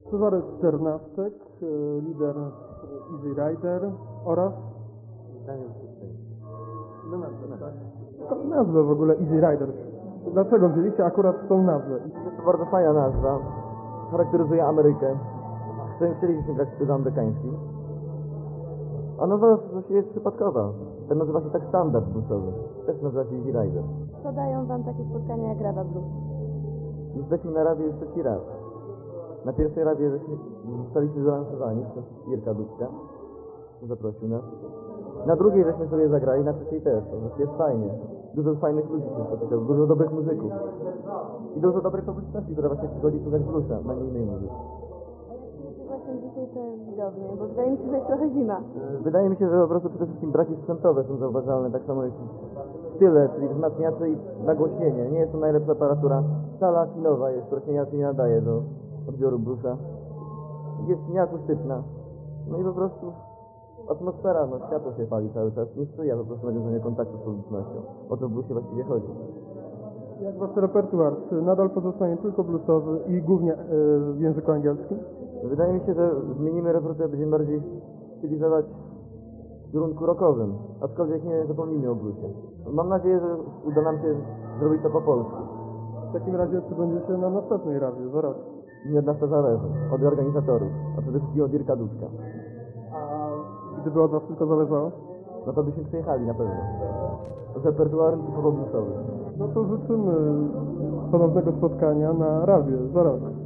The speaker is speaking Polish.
Cezary Czernawczek, lider Easy Rider oraz Daniel Krzysztof. nazwę w ogóle Easy Rider. Dlaczego wzięliście akurat tą nazwę? Jest to bardzo fajna nazwa. Charakteryzuje Amerykę. Chcieliśmy grać w stylu amerykańskim. A nazwa właściwie jest przypadkowa. Ten nazywa się tak standard bluesowy. Też nazywa się Easy Rider. Co dają wam takie spotkania jak Rada Blues? Jesteśmy na rawie już trzeci raz. Na pierwszej rawie zostaliśmy wylansowani przez Jirka Dudka. Zaprosił nas. Na drugiej żeśmy sobie zagrali, na trzeciej też. To znaczy jest fajnie. Dużo fajnych ludzi się spotyka, dużo dobrych muzyków. I dużo dobrej publiczności, która właśnie przychodzi słuchać bluesa, na nie innej muzyki. A jak czujecie właśnie dzisiaj te widownie? Bo wydaje mi się, że jest trochę zima. Wydaje mi się, że po prostu przede wszystkim braki sprzętowe są zauważalne, tak samo jak tyle, czyli wzmacniacze i nagłośnienie. Nie jest to najlepsza aparatura. Sala kinowa jest, która się nie nadaje do odbioru bluesa. Jest nieakustyczna. No i po prostu atmosfera, no światło się pali cały czas, nie sprzyja po prostu nawiązaniu kontaktu z publicznością. O to w bluesie właściwie chodzi. Jak wasz repertuar? Czy nadal pozostanie tylko bluesowy i głównie w języku angielskim? Wydaje mi się, że zmienimy repertuar, będziemy bardziej stylizować w kierunku rockowym, aczkolwiek nie zapomnijmy o bluesie. Mam nadzieję, że uda nam się zrobić to po polsku. W takim razie czy będziecie na następnej radzie za rok? Nie od nas to zależy, od organizatorów, a przede wszystkim od Jirka Dudka. A gdyby od was tylko zależało? No to byśmy przyjechali na pewno. Z repertuarem typowo bluesowym. No to życzymy ponownego spotkania na razie za rok.